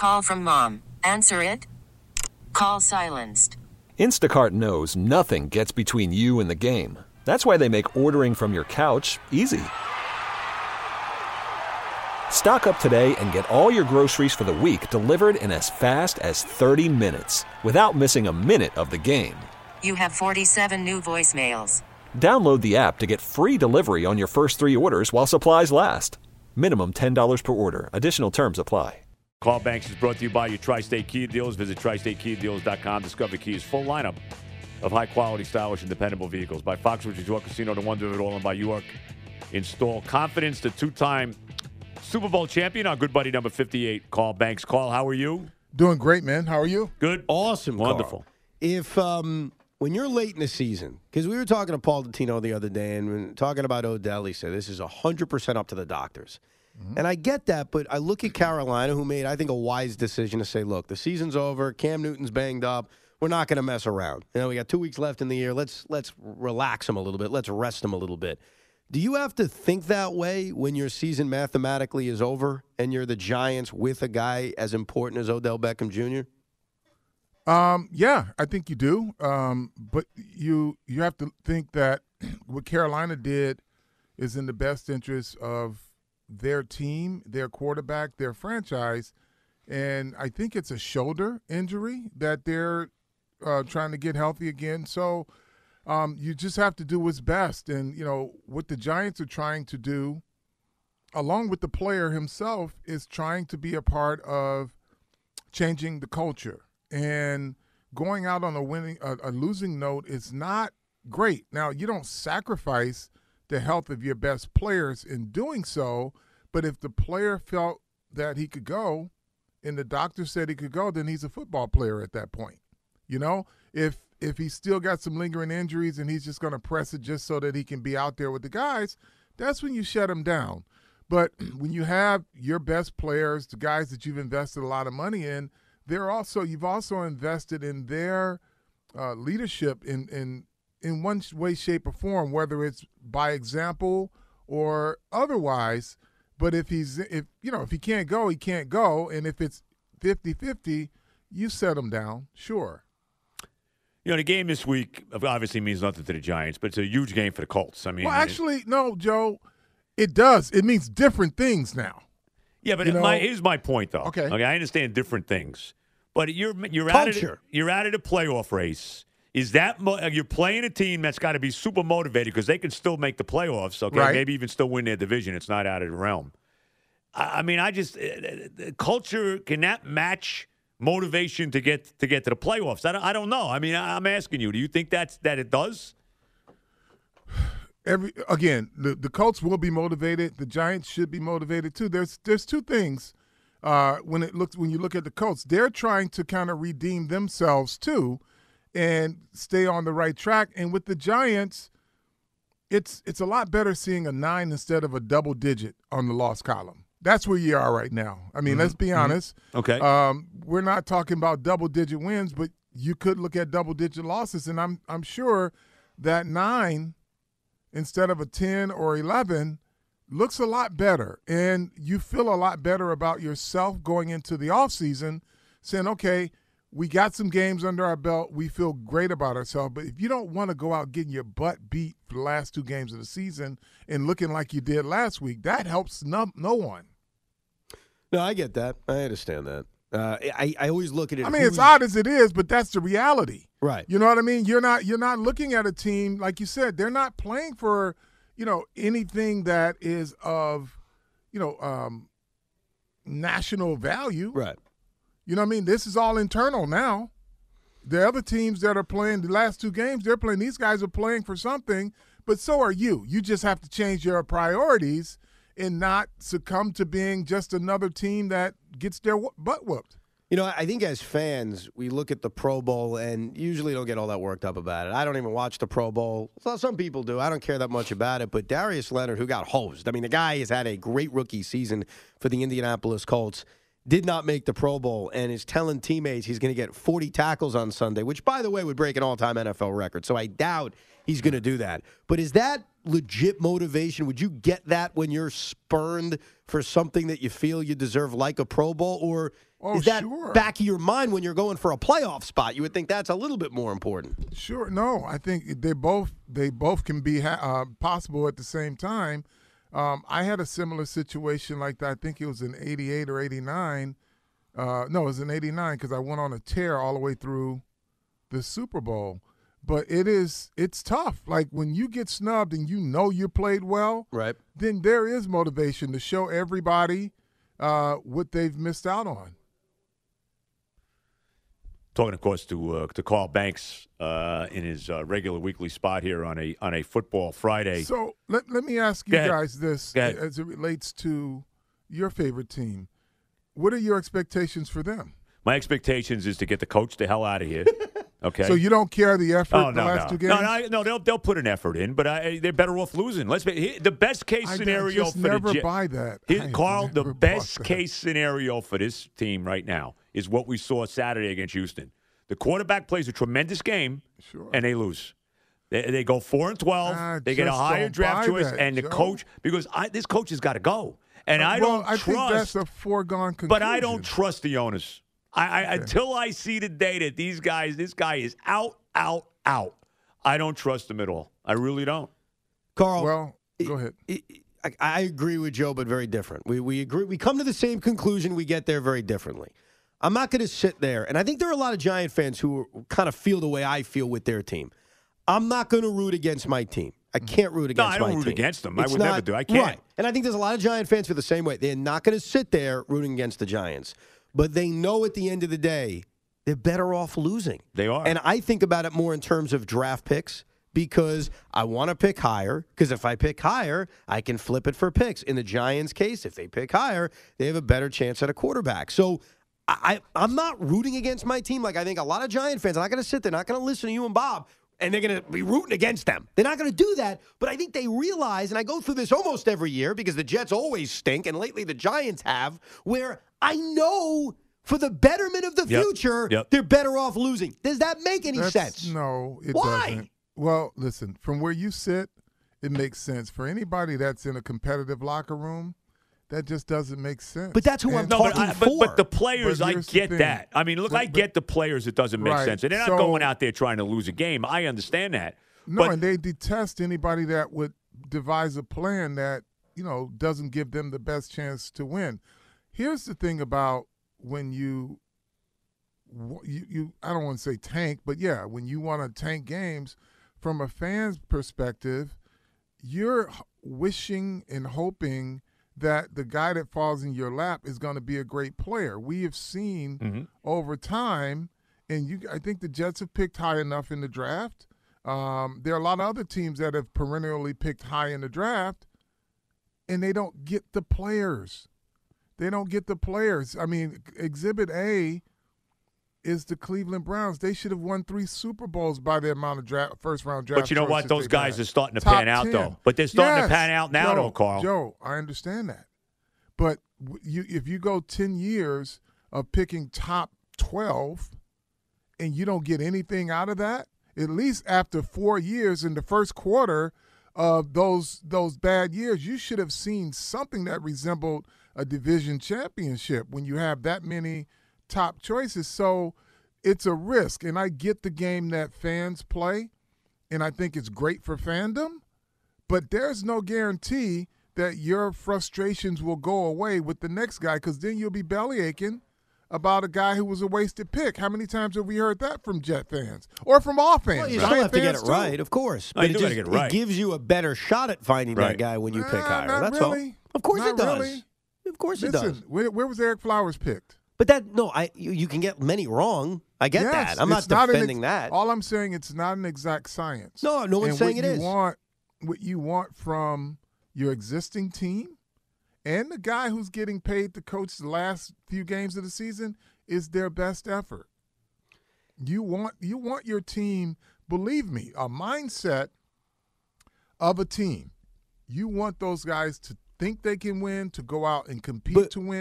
Call from mom. Answer it. Call silenced. Instacart knows nothing gets between you and the game. That's why they make ordering from your couch easy. Stock up today and get all your groceries for the week delivered in as fast as 30 minutes without missing a minute of the game. You have 47 new voicemails. Download the app to get free delivery on your first 3 orders while supplies last. Minimum $10 per order. Additional terms apply. Call Banks is brought to you by your Tri-State Kia dealers. Visit TriStateKiaDealers.com. Discover Kia's full lineup of high-quality, stylish, and dependable vehicles. By Foxwoods Resort Casino, the wonder of it all, and by York Install Confidence, the 2-time Super Bowl champion, our good buddy number 58, Carl Banks. Carl, how are you? Doing great, man. How are you? Good. Awesome, Wonderful. Carl. If when you're late in the season, because we were talking to Paul Dottino the other day, and we were talking about Odell, he said this is 100% up to the doctors. Mm-hmm. And I get that, but I look at Carolina, who made, I think, a wise decision to say, look, the season's over. Cam Newton's banged up. We're not going to mess around. We got 2 weeks left in the year. Let's relax him a little bit. Let's rest him a little bit. Do you have to think that way when your season mathematically is over and you're the Giants with a guy as important as Odell Beckham Jr.? Yeah, I think you do. But you have to think that what Carolina did is in the best interest of their team, their quarterback, their franchise. And I think it's a shoulder injury that they're trying to get healthy again. So you just have to do what's best. And, what the Giants are trying to do, along with the player himself, is trying to be a part of changing the culture. And going out on a losing note is not great. Now, you don't sacrifice the health of your best players in doing so, but if the player felt that he could go and the doctor said he could go, then he's a football player at that point. If he's still got some lingering injuries and he's just going to press it just so that he can be out there with the guys, that's when you shut him down. But when you have your best players, the guys that you've invested a lot of money in, you've also invested in their leadership in one way, shape, or form, whether it's by example or otherwise. But if he can't go, he can't go. And if it's 50-50, you set him down, sure. The game this week obviously means nothing to the Giants, but it's a huge game for the Colts. Actually, no, Joe, it does. It means different things now. Yeah, but here's my point, though. Okay, I understand different things, but you're Culture. out of the playoff race. Is that you're playing a team that's got to be super motivated because they can still make the playoffs? Okay, right. Maybe even still win their division. It's not out of the realm. Culture, can that match motivation to get to the playoffs? I don't know. I'm asking you. Do you think that it does? The Colts will be motivated. The Giants should be motivated too. There's two things when you look at the Colts. They're trying to kind of redeem themselves too and stay on the right track. And with the Giants, it's a lot better seeing a 9 instead of a double digit on the loss column. That's where you are right now. Let's be honest. Okay. We're not talking about double-digit wins, but you could look at double-digit losses, and I'm sure that 9 instead of a 10 or 11 looks a lot better, and you feel a lot better about yourself going into the offseason, saying, okay, we got some games under our belt. We feel great about ourselves. But if you don't want to go out getting your butt beat for the last 2 games of the season and looking like you did last week, that helps no one. No, I get that. I understand that. I always look at it. It's odd as it is, but that's the reality. Right. You know what I mean? You're not looking at a team, like you said, they're not playing for, anything that is of, national value. Right. You know what I mean? This is all internal now. The other teams that are playing the last 2 games, they're playing. These guys are playing for something, but so are you. You just have to change your priorities and not succumb to being just another team that gets their butt whooped. I think as fans, we look at the Pro Bowl and usually don't get all that worked up about it. I don't even watch the Pro Bowl. So some people do. I don't care that much about it. But Darius Leonard, who got hosed, the guy has had a great rookie season for the Indianapolis Colts. did not make the Pro Bowl and is telling teammates he's going to get 40 tackles on Sunday, which, by the way, would break an all-time NFL record. So I doubt he's going to do that. But is that legit motivation? Would you get that when you're spurned for something that you feel you deserve, like a Pro Bowl? Or is that back of your mind when you're going for a playoff spot? You would think that's a little bit more important. Sure. No, I think they both can be possible at the same time. I had a similar situation like that. I think it was in 88 or 89. No, it was in 89 because I went on a tear all the way through the Super Bowl. But it's tough. Like when you get snubbed and you know you played well, right? Then there is motivation to show everybody what they've missed out on. Talking, of course, to Carl Banks in his regular weekly spot here on a Football Friday. So let me ask you guys this as it relates to your favorite team. What are your expectations for them? My expectations is to get the coach the hell out of here. Okay. So you don't care the effort the last two games? No, they'll put an effort in, but they're better off losing. The best case scenario for never buy that. Carl, the best case scenario for this team right now is what we saw Saturday against Houston. The quarterback plays a tremendous game, and they lose. They go 4-12. They get a higher draft choice, and the coach, because this coach has got to go. And I think that's a foregone conclusion. But I don't trust the owners. Until I see the day that this guy is out. I don't trust him at all. I really don't. Carl, well, go ahead. I agree with Joe, but very different. We agree. We come to the same conclusion. We get there very differently. I'm not going to sit there, and I think there are a lot of Giant fans who kind of feel the way I feel with their team. I'm not going to root against my team. I can't root against my team. No, I don't root against them. I would never do. I can't. Right. And I think there's a lot of Giant fans feel the same way. They're not going to sit there rooting against the Giants. But they know at the end of the day, they're better off losing. They are. And I think about it more in terms of draft picks because I want to pick higher, because if I pick higher, I can flip it for picks. In the Giants' case, if they pick higher, they have a better chance at a quarterback. So I'm not rooting against my team. Like I think a lot of Giant fans are not going to sit there, not going to listen to you and Bob, and they're going to be rooting against them. They're not going to do that, but I think they realize, and I go through this almost every year because the Jets always stink, and lately the Giants have, where I know for the betterment of the future, they're better off losing. Does that make any sense? No, it Why? doesn't. Well, listen, from where you sit, it makes sense. For anybody that's in a competitive locker room, that just doesn't make sense. But that's who I'm talking for. But the players, I get that. I mean, look, I get the players. It doesn't make sense. And they're not going out there trying to lose a game. I understand that. No, and they detest anybody that would devise a plan that, doesn't give them the best chance to win. Here's the thing about when you I don't want to say tank, but yeah, when you want to tank games, from a fan's perspective, you're wishing and hoping that the guy that falls in your lap is going to be a great player. We have seen over time, and I think the Jets have picked high enough in the draft. There are a lot of other teams that have perennially picked high in the draft, and they don't get the players. They don't get the players. I mean, Exhibit A is the Cleveland Browns. They should have won 3 Super Bowls by the amount of first-round draft. But you know what? Those guys are starting to Top pan out, 10. though. But they're starting to pan out now, though, Carl. Joe, I understand that. But if you go 10 years of picking top 12 and you don't get anything out of that, at least after 4 years in the first quarter of those bad years, you should have seen something that resembled a division championship when you have that many top choices. So it's a risk, and I get the game that fans play, and I think it's great for fandom, but there's no guarantee that your frustrations will go away with the next guy, because then you'll be belly aching about a guy who was a wasted pick. How many times have we heard that from Jet fans or from all fans? Well, you still have to get it right, of course. But it gives you a better shot at finding that guy when you pick higher. That's really. all. Of course it does. Really. Of course Listen, it does. Where was Eric Flowers picked? But you can get many wrong. I get that. I'm not defending that. All I'm saying, it's not an exact science. No one's saying it is. What you want from your existing team and the guy who's getting paid to coach the last few games of the season is their best effort. You want your team, believe me, a mindset of a team. You want those guys to think they can win, to go out and compete to win,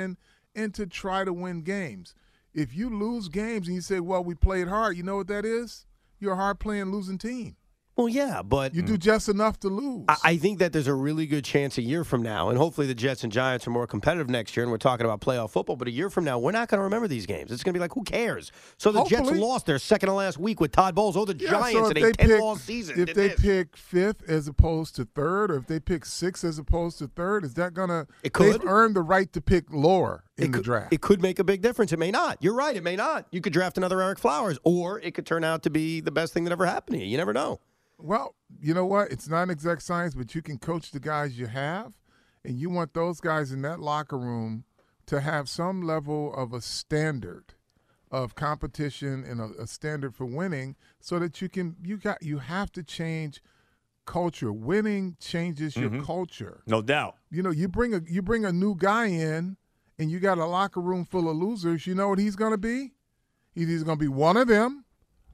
and to try to win games. If you lose games and you say, well, we played hard, you know what that is? You're a hard-playing losing team. Well, yeah, but You do just enough to lose. I think that there's a really good chance a year from now, and hopefully the Jets and Giants are more competitive next year, and we're talking about playoff football, but a year from now, we're not going to remember these games. It's going to be like, who cares? So the Jets Hopefully. lost their second to last week with Todd Bowles. Oh, the Giants so in a 10-loss season. If they pick fifth as opposed to third, or if they pick sixth as opposed to third, is that going to – It could. They've earned the right to pick lower in the draft. It could make a big difference. It may not. You're right. It may not. You could draft another Eric Flowers, or it could turn out to be the best thing that ever happened to you. You never know. Well, you know what? It's not an exact science, but you can coach the guys you have, and you want those guys in that locker room to have some level of a standard of competition and a standard for winning, so that you have to change culture. Winning changes your culture. No doubt. You know, you bring a new guy in, and you got a locker room full of losers. You know what he's going to be? He's either going to be one of them,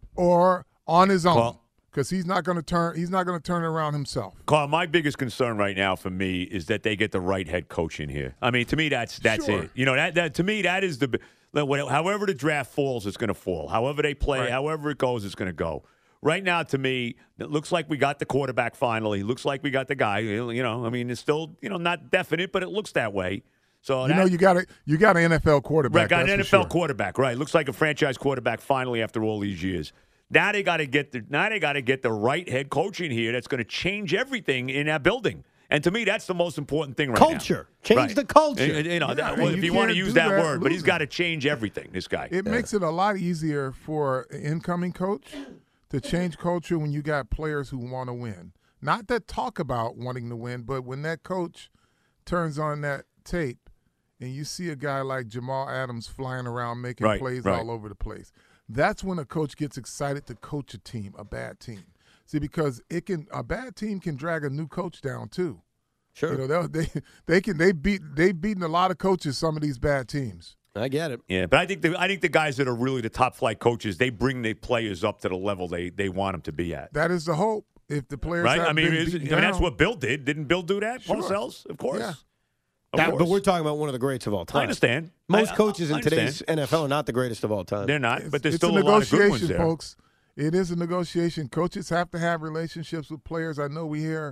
or on his own. Well, because he's not going to turn it around himself. Carl, my biggest concern right now for me is that they get the right head coach in here. I mean, to me, that's Sure. it. You know, that to me, that is however the draft falls, it's going to fall. However they play, Right. however it goes, it's going to go. Right now, to me, it looks like we got the quarterback finally. Looks like we got the guy. You know, I mean, it's still not definite, but it looks that way. So You got an NFL quarterback. Right, got an that's NFL for sure. quarterback. Right, looks like a franchise quarterback finally after all these years. Now they got to get the right head coach in here that's going to change everything in that building. And to me, that's the most important thing right now. Culture. Change Right. the culture. You know, Yeah, if you you want to can't use do that that word, but he's losing. got to change everything. This guy. It makes it a lot easier for an incoming coach to change culture when you got players who want to win. Not that talk about wanting to win, but when that coach turns on that tape and you see a guy like Jamal Adams flying around making Right, plays right. all over the place, that's when a coach gets excited to coach a team, a bad team. See, because a bad team can drag a new coach down too. Sure. You know, they've beaten a lot of coaches, some of these bad teams. I get it. Yeah, but I think the guys that are really the top flight coaches, they bring the players up to the level they want them to be at. That is the hope. If the players Right? have I mean, been beaten that's down, what Bill did. Didn't Bill do that? Sure. Parcells, of course. Yeah. Of course. But we're talking about one of the greats of all time. I understand. Most I coaches in understand. today's NFL are not the greatest of all time. They're not, but there's it's still a a lot of good ones negotiation, there. folks. It is a negotiation. Coaches have to have relationships with players. I know we hear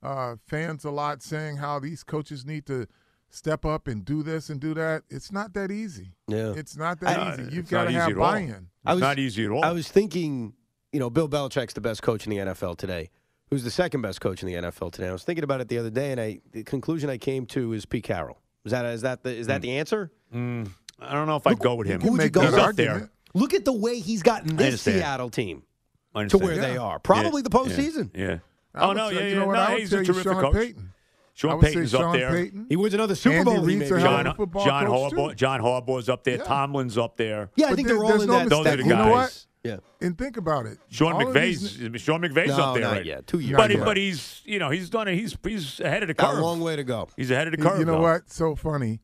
fans a lot saying how these coaches need to step up and do this and do that. It's not that easy. Yeah. It's not that No, easy. You've it's got not to easy have at all. buy-in. It's not easy at all. I was thinking, Bill Belichick's the best coach in the NFL today. Who's the second best coach in the NFL today? I was thinking about it the other day, and the conclusion I came to is Pete Carroll. Is that the answer? I don't know if I'd go with him. who would you Make go that with? He's up there. argument. Look at the way he's gotten this understand. Seattle team I to understand. where they Yeah. are. Probably the postseason. Yeah. I Oh, would no, say- yeah, you yeah. know what? No, I would he's tell a you terrific Sean coach. Payton. I Sean would say Payton's up Sean there. Payton. He wins another Super Andy Bowl. he Reid's may a be hell on. of a football John coach, Harbaugh, too. John Harbaugh's up there. Yeah. Tomlin's up there. Yeah, I But think there- they're all there's in no that. Those are the You know what? guys. Yeah. And think about it. Sean All of these- McVay's No, up there. not right? yet. 2 years. But, ago. but he's he's done it. He's ahead of the Got curve. a long way to go. He's ahead of the curve. You know though. what? So funny.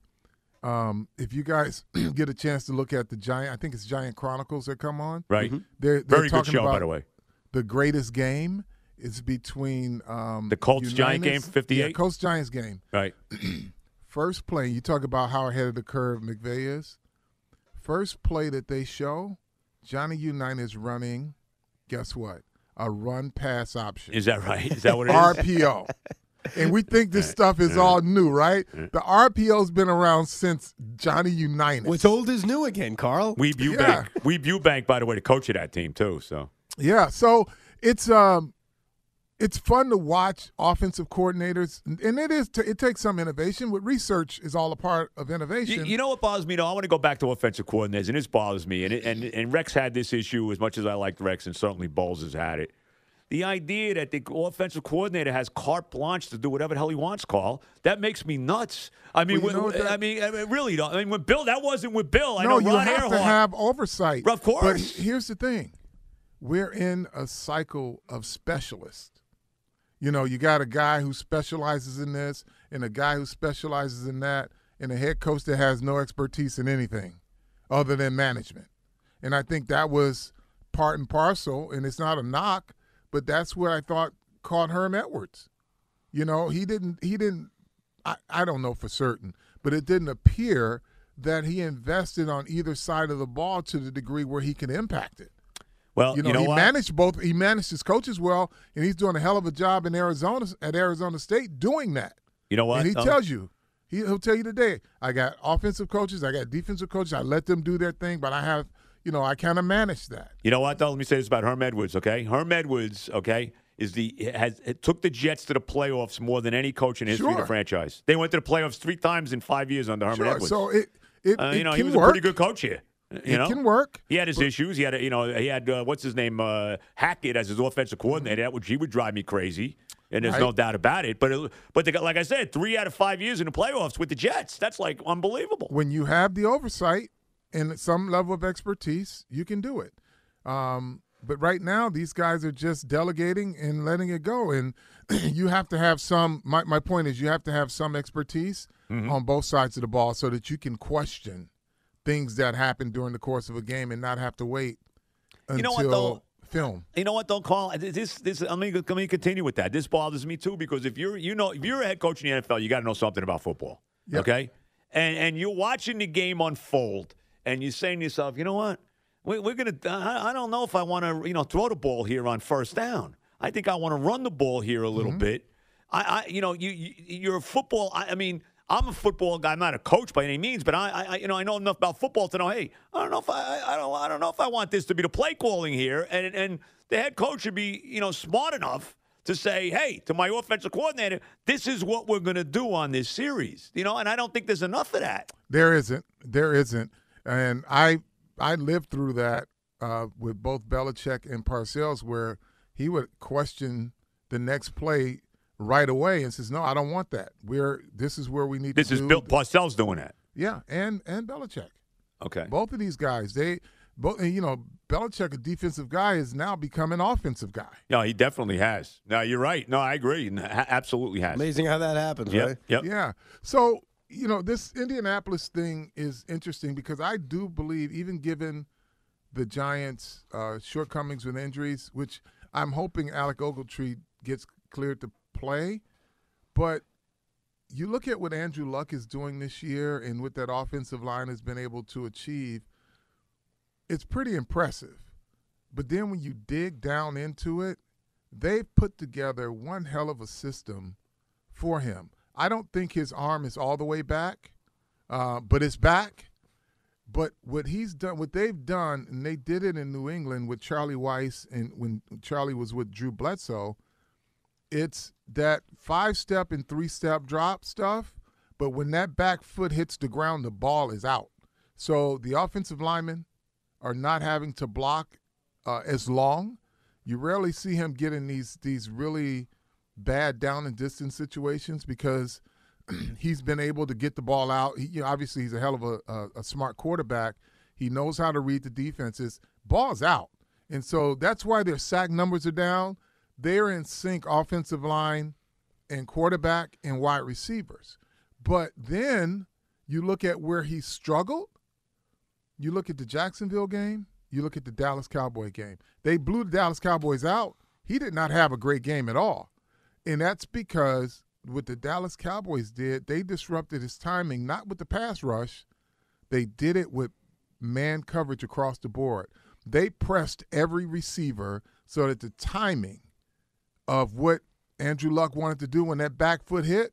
If you guys get a chance to look at the Giant, I think it's Giant Chronicles that come on. Right. They're Very good talking show, about by the way. the greatest game is between The Colts-Giant game, 58? Yeah, Colts-Giants game. Right. First play, you talk about how ahead of the curve McVay is. First play that they show, Johnny Unitas running, guess what? A run-pass option. Is that right? Is that what it is? RPO. And we think this stuff is all new, right? The RPO's been around since Johnny Unitas. What's old is new again, Carl. Weeb Eubank. Weeb Eubank, by the way, the coach of that team too. So Yeah, so it's fun to watch offensive coordinators, and it takes some innovation. With research is all a part of innovation. you know what bothers me? Though I want to go back to offensive coordinators, and this bothers me. And Rex had this issue as much as I liked Rex, and certainly Bowles has had it. The idea that the offensive coordinator has carte blanche to do whatever the hell he wants, Carl, that makes me nuts. I mean, Well, you know what that- I mean, really, though. I mean, when Bill, that wasn't with Bill. I no, know you Ron have to Earhart. have oversight. Of course. But here's the thing. We're in a cycle of specialists. You know, you got a guy who specializes in this and a guy who specializes in that and a head coach that has no expertise in anything other than management. And I think that was part and parcel, and it's not a knock, but that's what I thought caught Herm Edwards. You know, he didn't I don't know for certain, but it didn't appear that he invested on either side of the ball to the degree where he can impact it. Well, he what? managed both. He managed his coaches well, and he's doing a hell of a job in Arizona State doing that. You know what? And he tells you, he'll tell you today, I got offensive coaches, I got defensive coaches, I let them do their thing, but I have, I kind of manage that. You know what, though? Let me say this about Herm Edwards, okay? Herm Edwards, okay, took the Jets to the playoffs more than any coach in history of the franchise. They went to the playoffs 3 times in 5 years under Herman Edwards. So it he can was work. a pretty good coach here. It can work. He had his issues. He had what's his name, Hackett as his offensive coordinator, which he would drive me crazy, and there's no doubt about it. But they got, like I said, 3 out of 5 years in the playoffs with the Jets. That's like unbelievable. When you have the oversight and some level of expertise, you can do it. But right now, these guys are just delegating and letting it go, and you have to have some. My point is, you have to have some expertise on both sides of the ball so that you can question things that happen during the course of a game and not have to wait until film. You know what, though, Carl? This. Let me continue with that. This bothers me too because if you're a head coach in the NFL, you got to know something about football. Yep. Okay, and you're watching the game unfold, and you're saying to yourself, you know what? We're gonna. I don't know if I want to, throw the ball here on first down. I think I want to run the ball here a little bit. You're a football. I mean, I'm a football guy. I'm not a coach by any means, but I know enough about football to know. Hey, I don't know if I want this to be the play calling here, and the head coach should be, smart enough to say, hey, to my offensive coordinator, this is what we're going to do on this series. And I don't think there's enough of that. There isn't, and I lived through that with both Belichick and Parcells, where he would question the next play right away and says, "No, I don't want that. This is where we need this to." This is Bill Parcells doing that. Yeah, and Belichick. Okay, both of these guys, Belichick, a defensive guy, is now become an offensive guy. No, he definitely has. No, you're right. No, I agree. Absolutely has. Amazing how that happens, right? Yep. Yeah. So. This Indianapolis thing is interesting because I do believe, even given the Giants' shortcomings with injuries, which I'm hoping Alec Ogletree gets cleared to play, but you look at what Andrew Luck is doing this year and what that offensive line has been able to achieve, it's pretty impressive. But then when you dig down into it, they've put together one hell of a system for him. I don't think his arm is all the way back, but it's back. But what he's done, what they've done, and they did it in New England with Charlie Weiss and when Charlie was with Drew Bledsoe, it's that 5-step and 3-step drop stuff, but when that back foot hits the ground, the ball is out. So the offensive linemen are not having to block as long. You rarely see him get in these really bad down and distance situations because he's been able to get the ball out. Obviously, he's a hell of a smart quarterback. He knows how to read the defenses. Ball's out. And so that's why their sack numbers are down. They're in sync, offensive line and quarterback and wide receivers. But then you look at where he struggled. You look at the Jacksonville game. You look at the Dallas Cowboy game. They blew the Dallas Cowboys out. He did not have a great game at all. And that's because what the Dallas Cowboys did, they disrupted his timing, not with the pass rush. They did it with man coverage across the board. They pressed every receiver so that the timing of what Andrew Luck wanted to do when that back foot hit,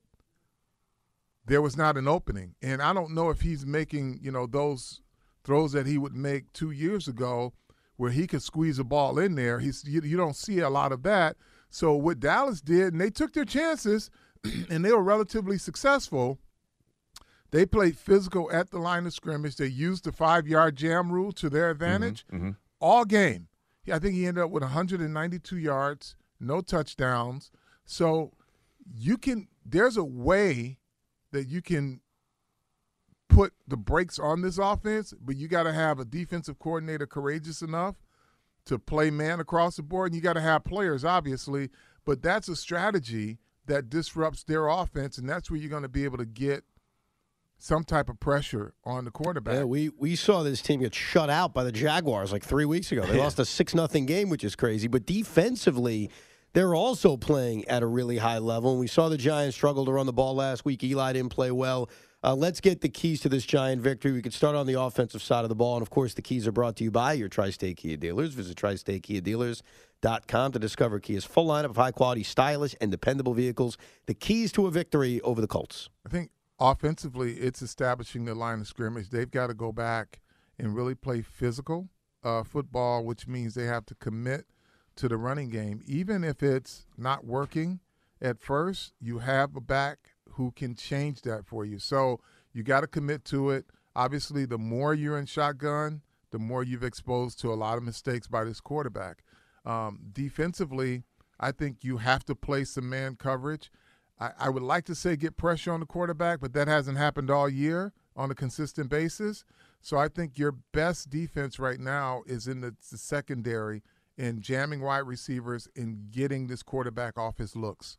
there was not an opening. And I don't know if he's making, those throws that he would make 2 years ago where he could squeeze a ball in there. You don't see a lot of that. So what Dallas did, and they took their chances, and they were relatively successful. They played physical at the line of scrimmage. They used the 5-yard jam rule to their advantage all game. I think he ended up with 192 yards, no touchdowns. So there's a way that you can put the brakes on this offense, but you got to have a defensive coordinator courageous enough to play man across the board, and you got to have players, obviously, but that's a strategy that disrupts their offense, and that's where you're going to be able to get some type of pressure on the quarterback. Yeah, we saw this team get shut out by the Jaguars like 3 weeks ago. They lost a 6-0 game, which is crazy, but defensively, they're also playing at a really high level, and we saw the Giants struggle to run the ball last week. Eli didn't play well. Let's get the keys to this Giant victory. We could start on the offensive side of the ball. And, of course, the keys are brought to you by your Tri-State Kia dealers. Visit TriStateKiaDealers.com to discover Kia's full lineup of high-quality, stylish, and dependable vehicles. The keys to a victory over the Colts. I think offensively, it's establishing the line of scrimmage. They've got to go back and really play physical football, which means they have to commit to the running game. Even if it's not working at first, you have a back who can change that for you. So you got to commit to it. Obviously, the more you're in shotgun, the more you've exposed to a lot of mistakes by this quarterback. Defensively, I think you have to play some man coverage. I would like to say get pressure on the quarterback, but that hasn't happened all year on a consistent basis. So I think your best defense right now is in the secondary in jamming wide receivers and getting this quarterback off his looks.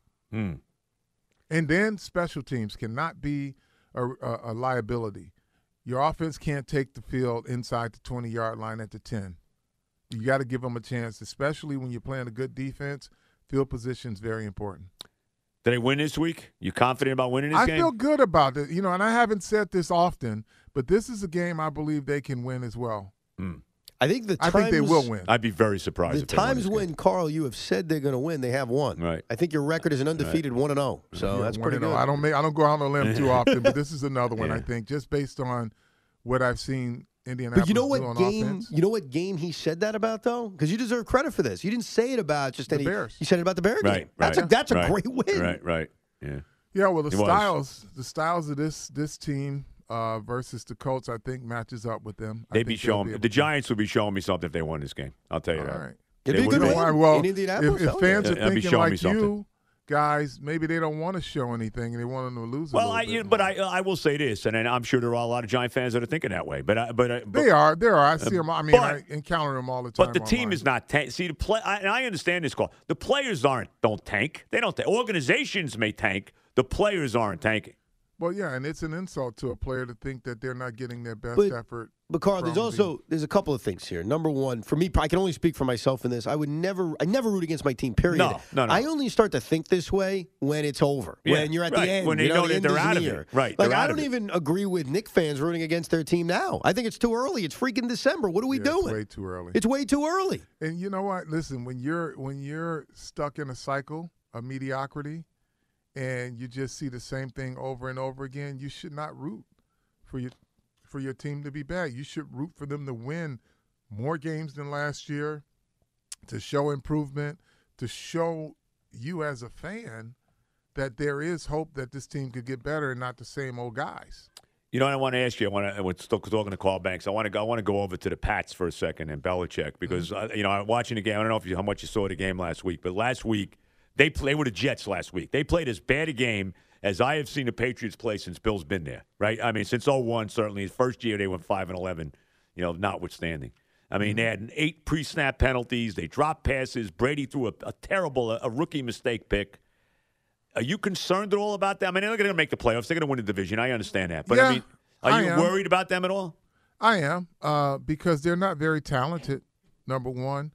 And then special teams cannot be a liability. Your offense can't take the field inside the 20-yard line at the 10. You got to give them a chance, especially when you're playing a good defense. Field position is very important. Did they win this week? You confident about winning this game? I feel good about it. And I haven't said this often, but this is a game I believe they can win as well. I think they will win. I'd be very surprised The if they won times this when, game. Carl, you have said they're going to win, they have won. Right. I think your record is an undefeated 1-0. So that's pretty good. I don't go out on a limb too often, but this is another one, Yeah. I think, just based on what I've seen Indianapolis But you know what do on game? offense. You know what game he said that about though? Because you deserve credit for this. You didn't say it about just any. Bears. You said it about the Bear game. Right, That's a right, great win. Right. Yeah. Yeah, well, It was. the styles of this team versus the Colts, I think matches up with them. They'd be showing the Giants would be showing me something if they won this game. I'll tell you All that. right. It'd be a They good would- win Why? Well, in Indianapolis. if Hell fans yeah. are That'd be thinking showing me like something. you guys, maybe they don't want to show anything and they want them to lose. Well, a little bit but more. I will say this, and I'm sure there are a lot of Giant fans that are thinking that way. But There are. I see them. I mean, but- I encounter them all the time. But the team online. is not tank. See, and I understand this call. The players don't tank. They don't tank. Organizations may tank. The players aren't tanking. Well, yeah, and it's an insult to a player to think that they're not getting their best But- effort. But Carl, from there's a couple of things here. Number one, for me, I can only speak for myself in this. I never root against my team. Period. No. I only start to think this way when it's over. Yeah, when you're at right. the end. When they the know that end they're is out of near. it. Right, Like they're I out of don't it. even agree with Knick fans rooting against their team now. I think it's too early. It's freaking December. What are we Yeah, doing? It's way too early. It's way too early. And you know what? Listen, when you're stuck in a cycle of mediocrity, and you just see the same thing over and over again, you should not root for your team to be bad. You should root for them to win more games than last year, to show improvement, to show you as a fan that there is hope that this team could get better and not the same old guys. You know what I want to ask you? We're still talking to Carl Banks. I want to go over to the Pats for a second and Belichick because I'm watching the game. I don't know how much you saw the game last week, but last week they were the Jets. Last week they played as bad a game as I have seen the Patriots play since Bill's been there. Right? I mean, since 2001, certainly his first year they went 5-11. Notwithstanding. I mean, they had 8 pre-snap penalties. They dropped passes. Brady threw a terrible rookie mistake pick. Are you concerned at all about that? I mean, they're not going to make the playoffs. They're going to win the division. I understand that. But, Yeah, I mean, are I you am. worried about them at all? I am, because they're not very talented, number one.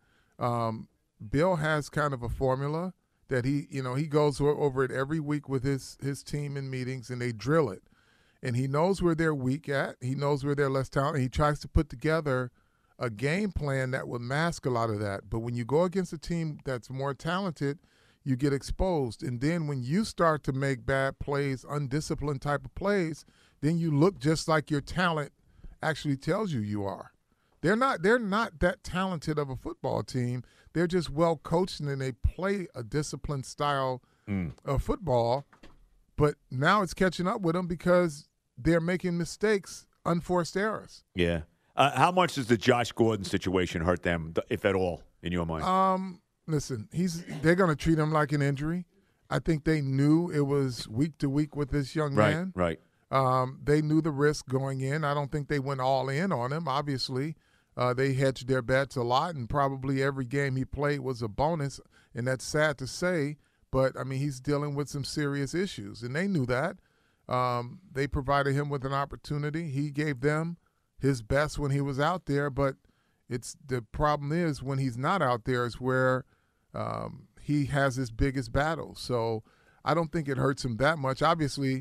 Bill has kind of a formula that he goes over it every week with his team in meetings, and they drill it. And he knows where they're weak at. He knows where they're less talented. He tries to put together a game plan that would mask a lot of that. But when you go against a team that's more talented, you get exposed. And then when you start to make bad plays, undisciplined type of plays, then you look just like your talent actually tells you are. They're not that talented of a football team. They're just well coached and they play a disciplined style of football. But now it's catching up with them because they're making mistakes, unforced errors. Yeah. How much does the Josh Gordon situation hurt them, if at all, in your mind? Listen, they're going to treat him like an injury. I think they knew it was week to week with this young man. Right. They knew the risk going in. I don't think they went all in on him, obviously. They hedged their bets a lot, and probably every game he played was a bonus, and that's sad to say. But, I mean, he's dealing with some serious issues, and they knew that. They provided him with an opportunity. He gave them his best when he was out there, but the problem is when he's not out there is where he has his biggest battle. So I don't think it hurts him that much. Obviously,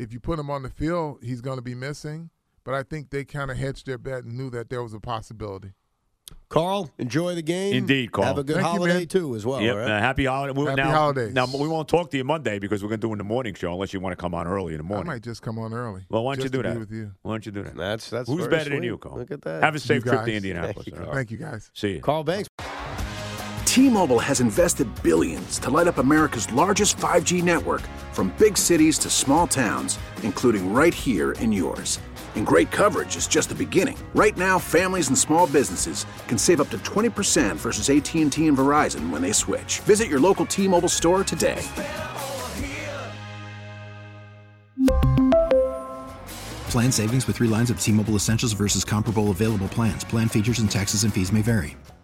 if you put him on the field, he's going to be missing. But I think they kind of hedged their bet and knew that there was a possibility. Carl, enjoy the game. Indeed, Carl. Have a good Thank you, holiday, man. too, as well. Yep. Right? Happy holiday. Happy holidays. Now, we won't talk to you Monday because we're going to do in the morning show unless you want to come on early in the I morning. might just come on early. Well, why don't you just do to that? Be with you. Why don't you do that? That's Who's very better than sweet. you, Carl? Look at that. Have a safe trip to guys. Indianapolis. Thank you, all right? Carl. Thank you, guys. See you. Carl Banks. T-Mobile has invested billions to light up America's largest 5G network, from big cities to small towns, including right here in yours. And great coverage is just the beginning. Right now, families and small businesses can save up to 20% versus AT&T and Verizon when they switch. Visit your local T-Mobile store today. Plan savings with 3 lines of T-Mobile Essentials versus comparable available plans. Plan features and taxes and fees may vary.